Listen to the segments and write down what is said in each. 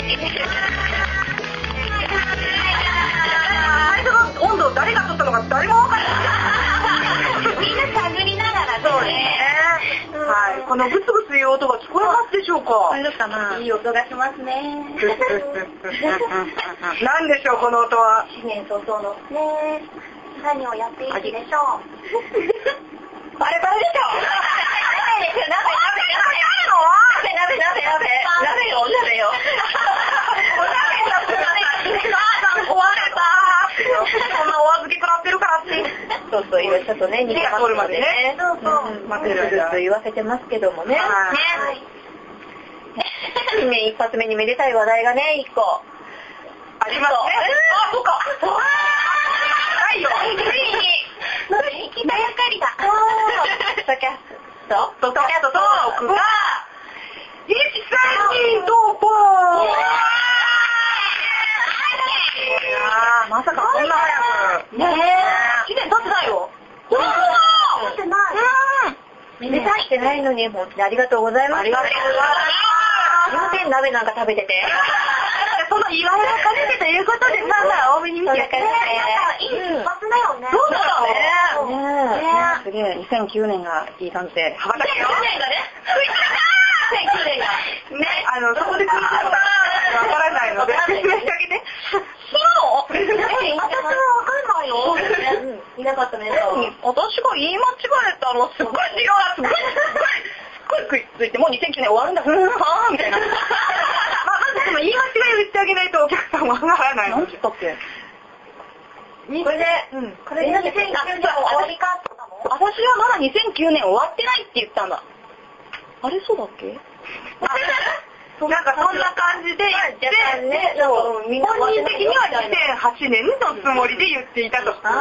最初の温度を誰が取ったのか誰も分からない。 みんな探りながらそうですね。はい。このブツブツいう音が聞こえますでしょうか？ いい音がしますね。 何でしょうこの音は？ 新年早々のね何をやっているでしょう。バレバレでしょ。鍋よ。 そんなお預け食らってるからって。 そう今ちょっとね、似てますのでね。 待てると言わせてますけどもね。新年一発目にめでたい話題がね、1個。 ありますね。あ、そっか。ないよ。 行きたやかりだ。ポッドキャストトークが、1、3人投稿。まさかこんな早く。 ねえ。 1年経ってないよ。 経ってない。めでたいしてないのに、本当にありがとうございます。 ありがとうございます。 すいません、鍋なんか食べてて。 その祝いを兼ねてということで、まあ多めに見てやってね。 いい一発だよね。 そうだね。 すげえ、2009年がいい感じで。 羽ばたけよ。 2009年がね。2009年が。 ね、そこで聞いたのがわからないので、説明してあげて。 そう私はわかんないよ。いなかったね。 私が言い間違えたの、すっごい違うな、すっごい食いついて、もう2009年終わるんだ、はぁみたいな。まずその言い間違いを言ってあげないとお客さんわからない。 何つったっけ？これで、これで2009年終わりかって言ったの？ 私はまだ2009年終わってないって言ったんだ。 あれそうだっけ？ なんかそんな感じで言って、本人的には2008年のつもりで言っていたと。そう。で、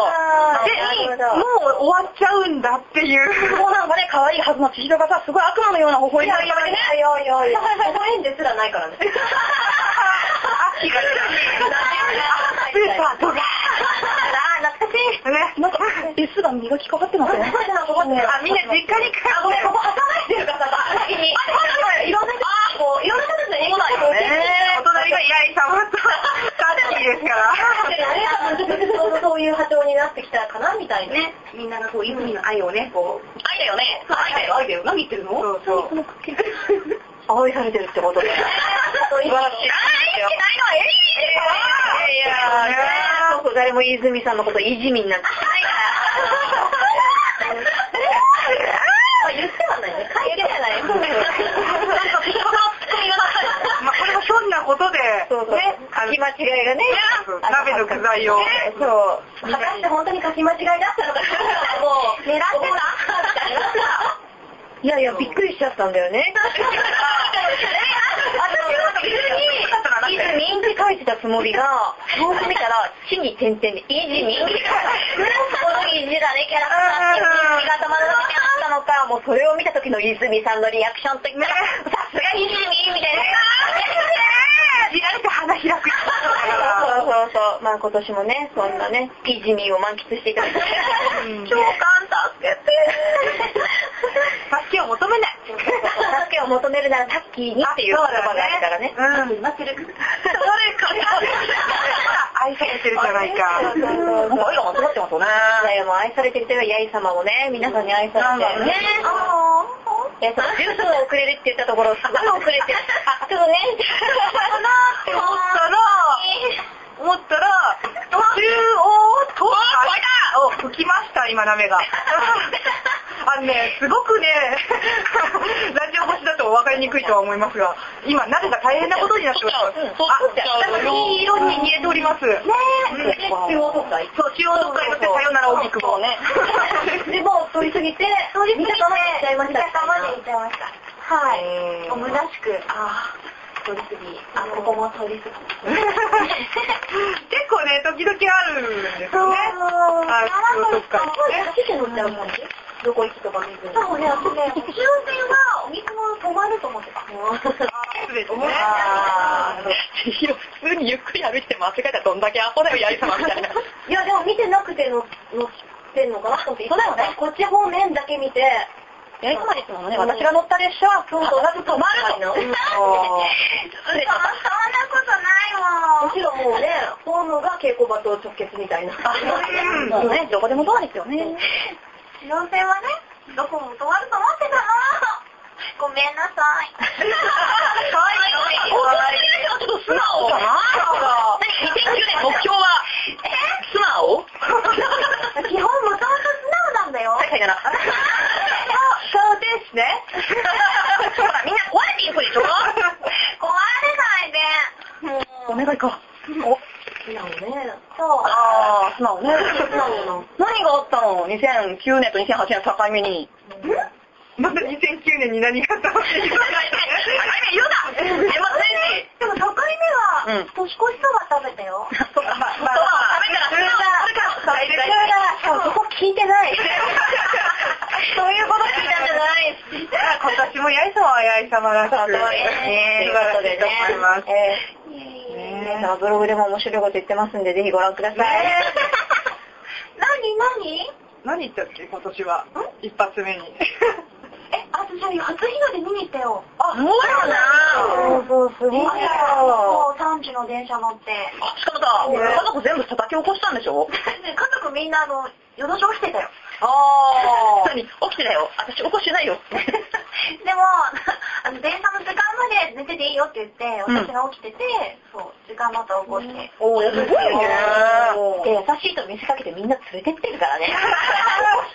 もう終わっちゃうんだっていう。 もうなんかね、可愛いはずの千尋がさ、すごい悪魔のような微笑みをやめてね。微笑んですらないからね。 秋がスーパーとか。 懐かしい。 ね。 なんか、S が磨きかかってますね。みんな実家に帰って。ごめん、ここ挟まれてるからさ、先に。いろんな人ですね。 そうだよね。お隣が八重様とタッキーですから。 そういう波長になってきたかなみたいな。 ね。みんながこう、泉の愛をね、こう。 愛だよね。 愛だよ。何言ってるの？そう。 愛されてるってことで。 素晴らしい。 そう誰も泉さんのこといじみになって言ってはないね。書いてはない。 まあこれもひょんなことで、 ね、書き間違いがね、 鍋の具材を。 そう。果たして本当に書き間違いだったのか、もう狙ってた。いやびっくりしちゃったんだよね。泉って書いてたつもりが、よく見たら地に点々で泉。この意地だねキャラクターっていうが頭の中にあったのか、もうそれを見た時の泉さんのリアクションといったら、さすが泉みたいな。 見られて花開く。そう。 まあ今年もね、そんなね、泉を満喫していただいて。 長官助けて。助けを求めない。 助けを求めるならタッキーにっていう言葉があるからね。待ってる。それ愛されてるじゃないか。 愛が間違ってますよね。いやもう愛されてるという八重様もね、皆さんに愛されてるね。いや、ジュースをくれるって言ったところ、すごい遅れて、ちょっとね、 かなって思ったら、途中を吹きました、今、鍋が。すごくね、ラジオ越しだと分かりにくいとは思いますが、今、鍋が大変なことになっております。いい色に煮えております。ね中央特会。 そう、中央特会のってさよならお肉もね。 でも、通り過ぎて、見たままに行っちゃいました。はい。むなしく、通り過ぎ、ここも通り過ぎ。 結構ね、時々あるんですよね。中央特会。 走って乗っちゃう感じ？どこ行くとか見ずに。そうね、中央線はお水も止まると思ってた。 そうですね。普通にゆっくり歩いて間違えたらどんだけアホだよ、八重様みたいな。 いや、でも見てなくて乗ってんのかなと思って。そうだよね。こっち方面だけ見て、 八重様ですもんね。私が乗った列車は必ず止まると。そんなことないもん。むしろもうね、ホームが稽古場と直結みたいな。もうね、どこでもドアですよね。路線はね、どこも止まると思ってたの。ごめんなさい。かわいい。ちょっと素直かな。2009年目標は素直？基本もともと素直なんだよ。はい、だな。そうですね。ほら、みんな壊れていくでしょ？壊れないで。もう、お願いか。素直ね。そう。ああ、素直ね。素直な。何があったの ?2009 年と2008年の境目に。 まだ2009年に何があったの？境目言うな！年末年始。でも境目は、年越しそば食べたよ。そっか、まあ、食べたら、そこ聞いてない。そういうこと聞いたんじゃない。今年も八重様は八重様だから。そうですね。素晴らしいと思います。皆さんブログでも面白いこと言ってますんで、ぜひご覧ください。何言ったっけ、今年は。一発目に。私は初日の出見に行ったよ。あ、そうだな。そう、すごいよ。3時の電車乗って。 しかもさ、家族全部叩き起こしたんでしょ？ 家族みんな夜通し起きてたよ。 何？起きてたよ。私起こしてないよ。 でも、電車の時間まで寝てていいよって言って、私が起きてて、そう、時間また起こして。 すごいね。 で、優しいと見せかけてみんな連れてってるからね。起こして。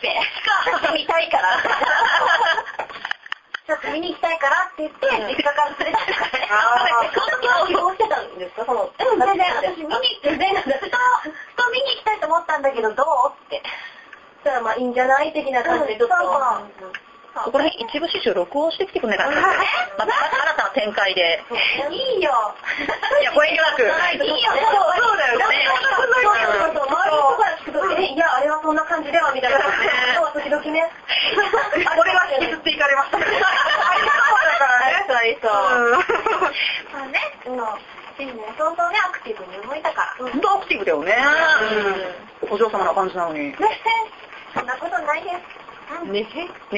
見たいから。ちょっと見に行きたいからって言って、実家から連れてってからね。その時は希望してたんですか？全然、私見に行って、人見に行きたいと思ったんだけど、どうって。そしたらまあいいんじゃない的な感じでちょっと。 ここら辺一部始終録音してきてくれないかな。また新たな展開で。 いいよ。 いや、ご遠慮なく。いいよ。そうだよね。周りとか聞くと、いや、あれはそんな感じではみたいな。時々ね。これは引きずっていかれました。そうだからね。そう。まあね、新年早々ね、アクティブに動いたから。 本当アクティブだよね。お嬢様な感じなのに。 そんなことないです。ねへ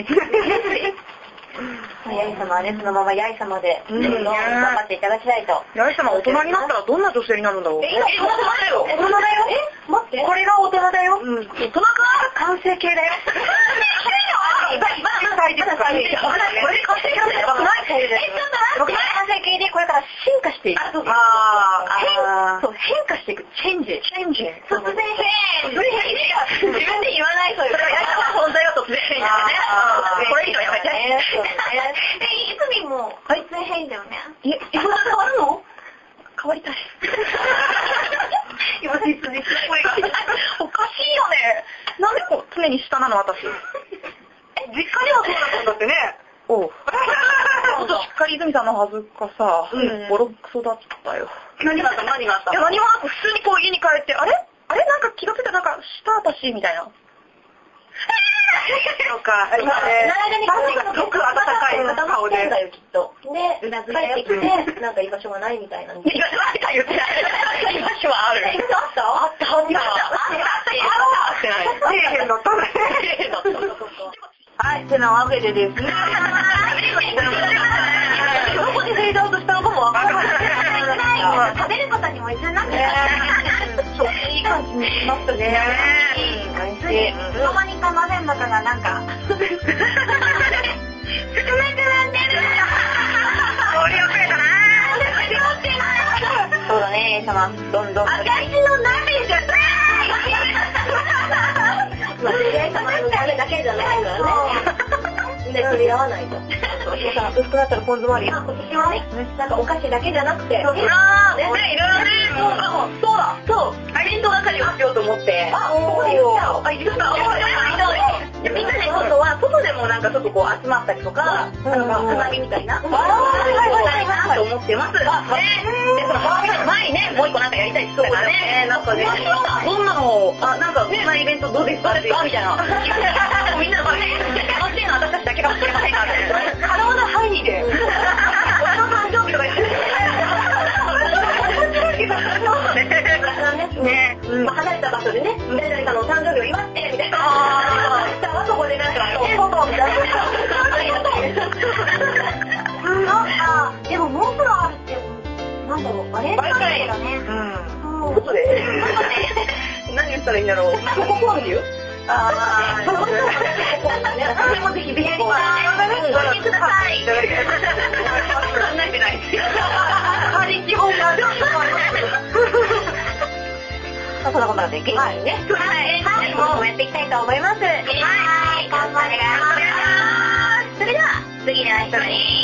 八重様はね、そのまま八重様でどんどん頑張っていただきたいと。 八重様大人になったらどんな女性になるんだろう。 今大人だよ。待って。これが大人だよ。大人か？完成形だよ。完成形だよ。これで完成形だよ。僕は完成形でこれから進化していく。そう、変化していく。チェンジ。突然変。自分で言わないというか。 存在は突然変だよね。これ以上やめて。 いつみも突然変だよね。変わるの？ 変わりたい。 今実に声がおかしいよね。なんで常に下なの私。 実家ではそうだったんだってね。 おう。もっとしっかり泉さんのはずかさ、ボロクソだったよ。 何があった？いや、 何もなく普通に家に帰って、あれなんか気がついたら下私みたいな。 そうか、今ね、すごく温かい顔で。 だよ、きっと。 で、帰ってきて、なんか居場所がないみたいな。 居場所はある。あった。 変だったね。はい、てなわけでですね。どこでフェードアウトしたのかもわからない。食べることにも一緒になってそう、いい感じにしましたね。いつの間にか豆の中がなんか少なくなってる。そうだね、様。どんどん。私の鍋じゃない。まあ、様の鍋だけじゃないからね。で、取り合わないと。薄くなったらポン酢もあるよ。今年はね、なんかお菓子だけじゃなくて。いろいろね。そうだ。弁当係をしようと思って。ここでよ。みんなで今度は外でもなんかちょっと集まったりとか、花見みたいな。したいなと思ってます。で、その花見の前にね、もう一個なんかやりたいって言ったからね。なんかね、 どんなの、 なんかこんなイベントどうですかみたいな。みんな楽しいの私たちだけかもしれませんからね。可能な範囲で。俺の誕生日とか言って。ね、離れた場所でね、誰々かの誕生日を祝ってみたいな。そこでなんか、みたいな。 だろう、バレンタインだね。 外で何をしたらいいんだろう。ここは言う？それもぜひぜひ。ご覧ください。考えてない。基本が。 そんなことなんで、元気にね。はい。もやっていきたいと思います。はい。頑張ります。それでは、次の人に。